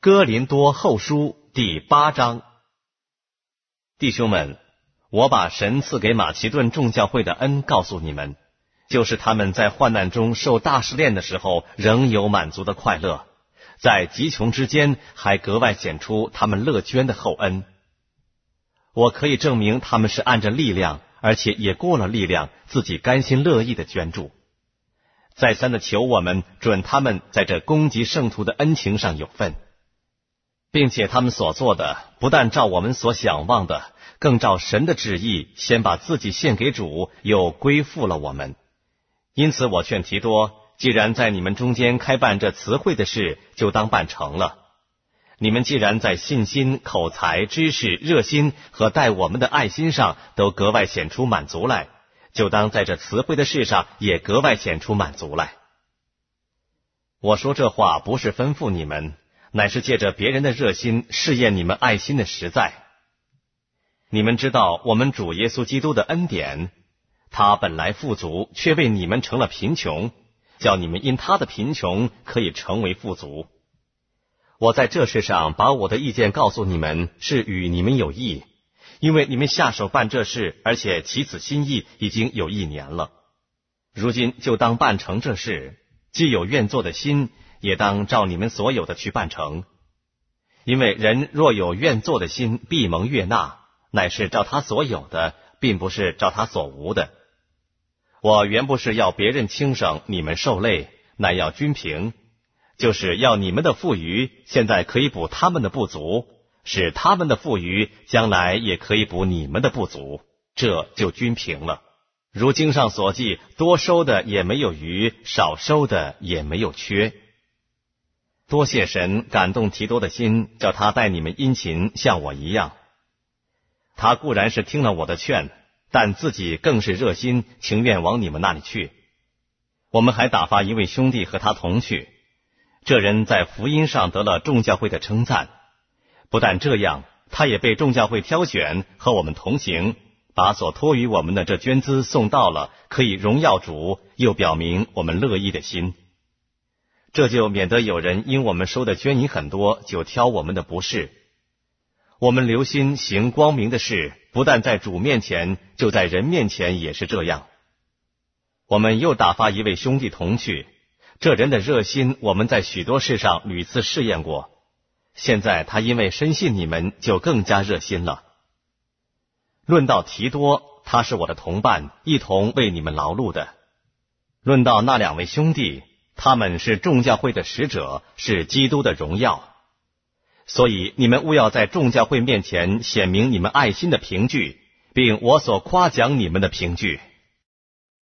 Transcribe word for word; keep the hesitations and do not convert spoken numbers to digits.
哥林多后书第八章。弟兄们，我把神赐给马其顿众教会的恩告诉你们，就是他们在患难中受大试炼的时候，仍有满足的快乐，在极穷之间还格外显出他们乐捐的厚恩。我可以证明他们是按着力量，而且也过了力量，自己甘心乐意的捐助。再三的求我们准他们在这攻击圣徒的恩情上有份，并且他们所做的不但照我们所想望的，更照神的旨意，先把自己献给主，又归附了我们。因此我劝提多，既然在你们中间开办这词汇的事，就当办成了。你们既然在信心、口才、知识、热心和待我们的爱心上都格外显出满足来，就当在这词汇的事上也格外显出满足来。我说这话不是吩咐你们，乃是借着别人的热心试验你们爱心的实在。你们知道我们主耶稣基督的恩典，他本来富足，却为你们成了贫穷，叫你们因他的贫穷可以成为富足。我在这事上把我的意见告诉你们，是与你们有益，因为你们下手办这事，而且起此心意已经有一年了。如今就当办成这事，既有愿做的心，也当照你们所有的去办成。因为人若有愿做的心，必蒙悦纳，乃是照他所有的，并不是照他所无的。我原不是要别人轻省，你们受累，乃要均平，就是要你们的富余现在可以补他们的不足，使他们的富余将来也可以补你们的不足，这就均平了。如经上所记，多收的也没有余，少收的也没有缺。多谢神感动提多的心，叫他待你们殷勤，像我一样。他固然是听了我的劝，但自己更是热心，情愿往你们那里去。我们还打发一位兄弟和他同去，这人在福音上得了众教会的称赞。不但这样，他也被众教会挑选，和我们同行，把所托于我们的这捐资送到了，可以荣耀主，又表明我们乐意的心。这就免得有人因我们收的捐银很多，就挑我们的不是。我们留心行光明的事，不但在主面前，就在人面前也是这样。我们又打发一位兄弟同去，这人的热心，我们在许多事上屡次试验过。现在他因为深信你们，就更加热心了。论到提多，他是我的同伴，一同为你们劳碌的。论到那两位兄弟，他们是众教会的使者，是基督的荣耀。所以你们务要在众教会面前显明你们爱心的凭据，并我所夸奖你们的凭据。